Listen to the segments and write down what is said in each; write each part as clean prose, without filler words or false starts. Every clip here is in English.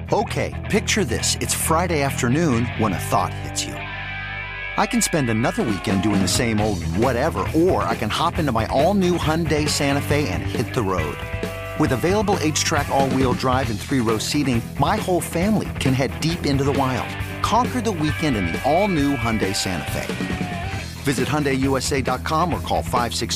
Okay, picture this. It's Friday afternoon when a thought hits you. I can spend another weekend doing the same old whatever, or I can hop into my all-new Hyundai Santa Fe and hit the road. With available H-Track all-wheel drive and 3-row seating, my whole family can head deep into the wild. Conquer the weekend in the all-new Hyundai Santa Fe. Visit HyundaiUSA.com or call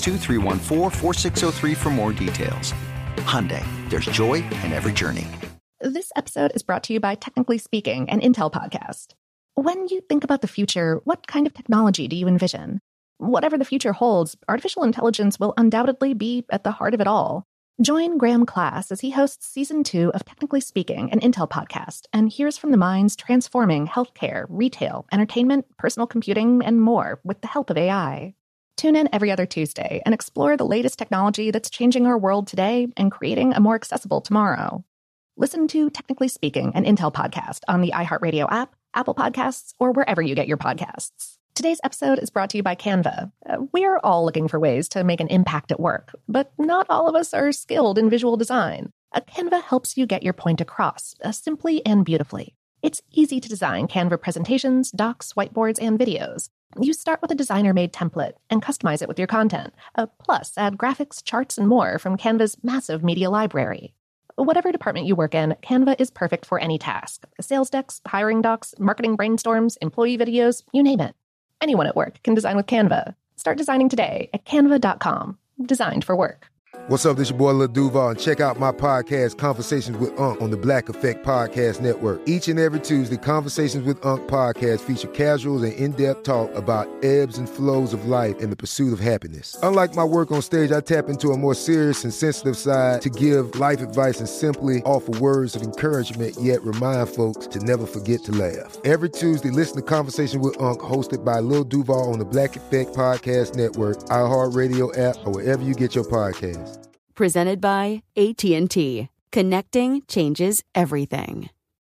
562-314-4603 for more details. Hyundai, there's joy in every journey. This episode is brought to you by Technically Speaking, an Intel podcast. When you think about the future, what kind of technology do you envision? Whatever the future holds, artificial intelligence will undoubtedly be at the heart of it all. Join Graham Class as he hosts Season 2 of Technically Speaking, an Intel podcast, and hears from the minds transforming healthcare, retail, entertainment, personal computing, and more with the help of AI. Tune in every other Tuesday and explore the latest technology that's changing our world today and creating a more accessible tomorrow. Listen to Technically Speaking, an Intel podcast on the iHeartRadio app, Apple Podcasts, or wherever you get your podcasts. Today's episode is brought to you by Canva. We're all looking for ways to make an impact at work, but not all of us are skilled in visual design. Canva helps you get your point across, simply and beautifully. It's easy to design Canva presentations, docs, whiteboards, and videos. You start with a designer-made template and customize it with your content. Plus, add graphics, charts, and more from Canva's massive media library. Whatever department you work in, Canva is perfect for any task. Sales decks, hiring docs, marketing brainstorms, employee videos, you name it. Anyone at work can design with Canva. Start designing today at canva.com. Designed for work. What's up, this your boy Lil Duval, and check out my podcast, Conversations with Unc, on the Black Effect Podcast Network. Each and every Tuesday, Conversations with Unc podcast feature casual and in-depth talk about ebbs and flows of life and the pursuit of happiness. Unlike my work on stage, I tap into a more serious and sensitive side to give life advice and simply offer words of encouragement, yet remind folks to never forget to laugh. Every Tuesday, listen to Conversations with Unc, hosted by Lil Duval on the Black Effect Podcast Network, iHeartRadio app, or wherever you get your podcasts. Presented by AT&T. Connecting changes everything.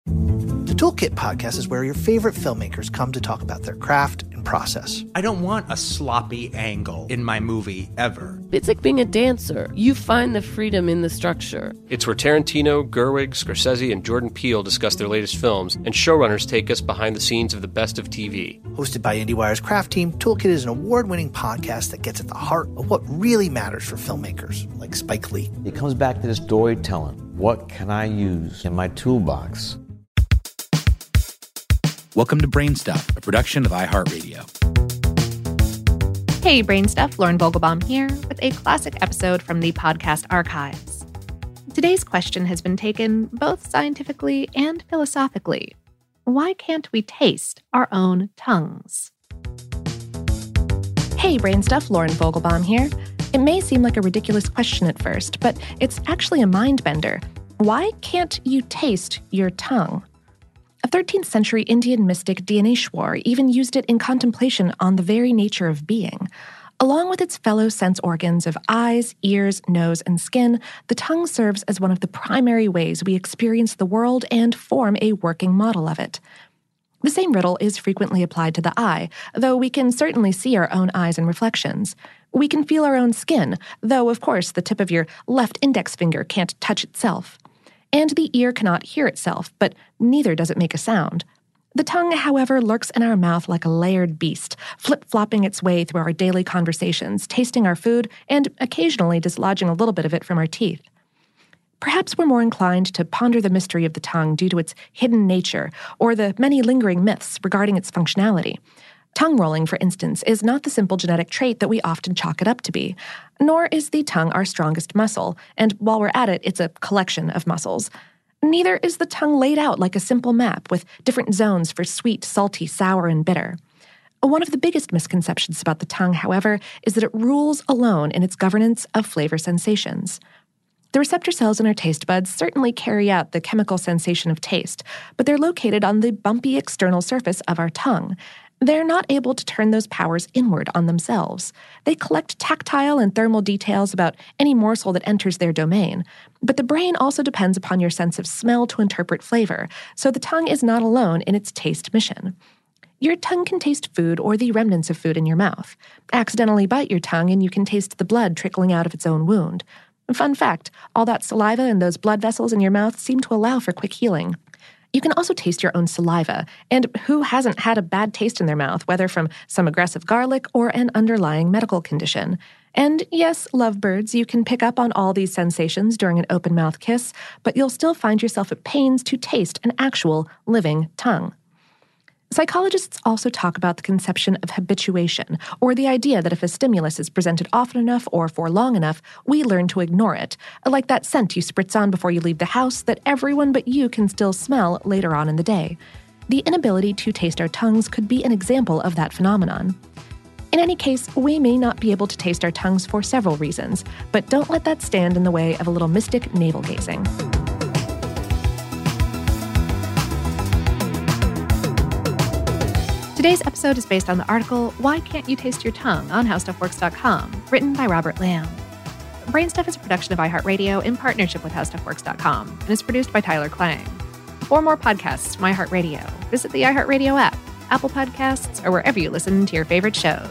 The Toolkit podcast is where your favorite filmmakers come to talk about their craft and process. I don't want a sloppy angle in my movie ever. It's like being a dancer. You find the freedom in the structure. It's where Tarantino, Gerwig, Scorsese, and Jordan Peele discuss their latest films, and showrunners take us behind the scenes of the best of TV. Hosted by IndieWire's craft team, Toolkit is an award-winning podcast that gets at the heart of what really matters for filmmakers, like Spike Lee. It comes back to the storytelling. What can I use in my toolbox? Welcome to Brainstuff, a production of iHeartRadio. Hey, Brain Stuff, Lauren Vogelbaum here with a classic episode from the podcast archives. Today's question has been taken both scientifically and philosophically. Why can't we taste our own tongues? Hey, Brain Stuff, Lauren Vogelbaum here. It may seem like a ridiculous question at first, but it's actually a mind bender. Why can't you taste your tongue? A 13th century Indian mystic Dhyaneshwar even used it in contemplation on the very nature of being. Along with its fellow sense organs of eyes, ears, nose, and skin, the tongue serves as one of the primary ways we experience the world and form a working model of it. The same riddle is frequently applied to the eye, though we can certainly see our own eyes and reflections. We can feel our own skin, though, of course, the tip of your left index finger can't touch itself. And the ear cannot hear itself, but neither does it make a sound. The tongue, however, lurks in our mouth like a layered beast, flip-flopping its way through our daily conversations, tasting our food, and occasionally dislodging a little bit of it from our teeth. Perhaps we're more inclined to ponder the mystery of the tongue due to its hidden nature, or the many lingering myths regarding its functionality. Tongue rolling, for instance, is not the simple genetic trait that we often chalk it up to be, nor is the tongue our strongest muscle, and while we're at it, it's a collection of muscles. Neither is the tongue laid out like a simple map with different zones for sweet, salty, sour, and bitter. One of the biggest misconceptions about the tongue, however, is that it rules alone in its governance of flavor sensations. The receptor cells in our taste buds certainly carry out the chemical sensation of taste, but they're located on the bumpy external surface of our tongue. They're not able to turn those powers inward on themselves. They collect tactile and thermal details about any morsel that enters their domain. But the brain also depends upon your sense of smell to interpret flavor, so the tongue is not alone in its taste mission. Your tongue can taste food or the remnants of food in your mouth. Accidentally bite your tongue and you can taste the blood trickling out of its own wound. Fun fact, all that saliva and those blood vessels in your mouth seem to allow for quick healing. You can also taste your own saliva, and who hasn't had a bad taste in their mouth, whether from some aggressive garlic or an underlying medical condition. And yes, lovebirds, you can pick up on all these sensations during an open-mouth kiss, but you'll still find yourself at pains to taste an actual living tongue. Psychologists also talk about the conception of habituation, or the idea that if a stimulus is presented often enough or for long enough, we learn to ignore it, like that scent you spritz on before you leave the house that everyone but you can still smell later on in the day. The inability to taste our tongues could be an example of that phenomenon. In any case, we may not be able to taste our tongues for several reasons, but don't let that stand in the way of a little mystic navel-gazing. Today's episode is based on the article, Why Can't You Taste Your Tongue? On HowStuffWorks.com, written by Robert Lamb. Brainstuff is a production of iHeartRadio in partnership with HowStuffWorks.com and is produced by Tyler Klang. For more podcasts from iHeartRadio, visit the iHeartRadio app, Apple Podcasts, or wherever you listen to your favorite shows.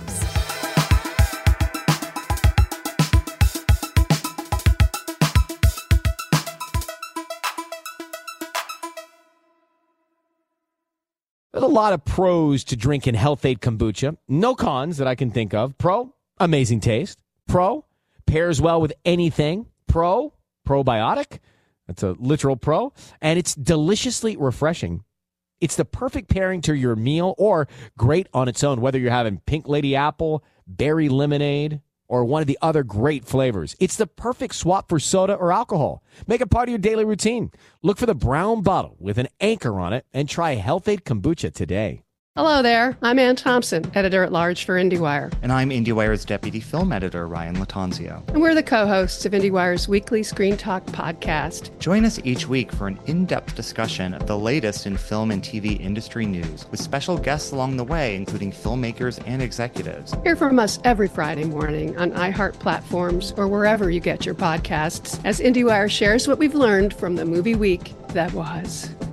There's a lot of pros to drinking Health-Ade kombucha. No cons that I can think of. Pro, amazing taste. Pro, pairs well with anything. Pro, probiotic. That's a literal pro. And it's deliciously refreshing. It's the perfect pairing to your meal or great on its own, whether you're having pink lady apple, berry lemonade, or one of the other great flavors. It's the perfect swap for soda or alcohol. Make it part of your daily routine. Look for the brown bottle with an anchor on it and try Health-Ade kombucha today. Hello there. I'm Ann Thompson, editor-at-large for IndieWire. And I'm IndieWire's deputy film editor, Ryan Latanzio. And we're the co-hosts of IndieWire's weekly Screen Talk podcast. Join us each week for an in-depth discussion of the latest in film and TV industry news, with special guests along the way, including filmmakers and executives. Hear from us every Friday morning on iHeart platforms or wherever you get your podcasts, as IndieWire shares what we've learned from the movie week that was.